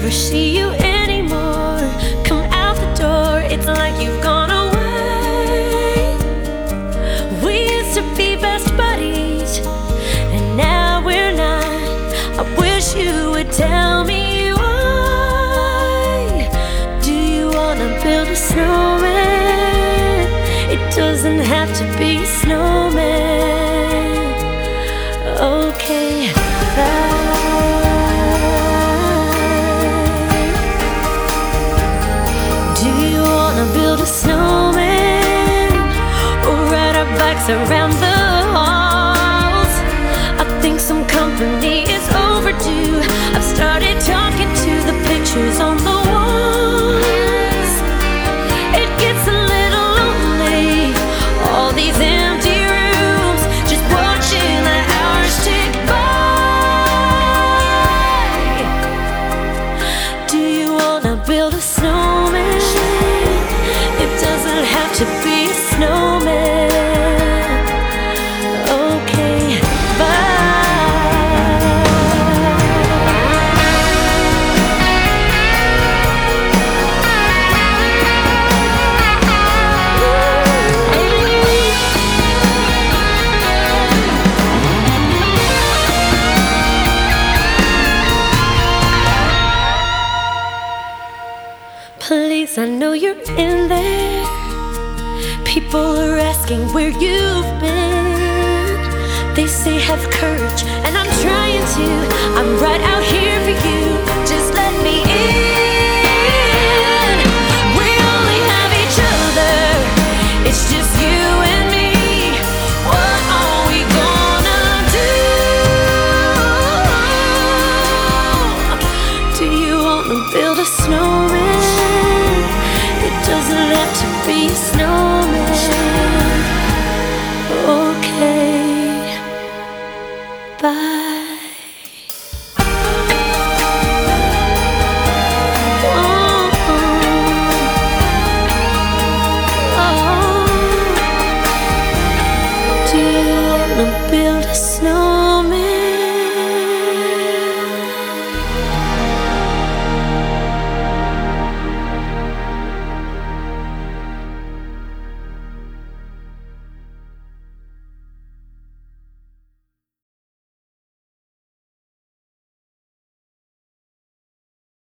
never see you anymore. Come out the door, it's like you've gone away. We used to be best buddies, and now we're not. I wish you would tell me why. Do you wanna build a snowman? It doesn't have to be a snowman. Okay, build a snowman or ride our bikes around the halls. I think some company is overdue. I've started talking to the pictures on the walls. It gets a little lonely, all these empty rooms, just watching the hours tick by. Do you wanna build a snowman? To be a snowman. Okay, please, I know you're in there. People are asking where you've been. They say have courage, and I'm trying to. I'm right out here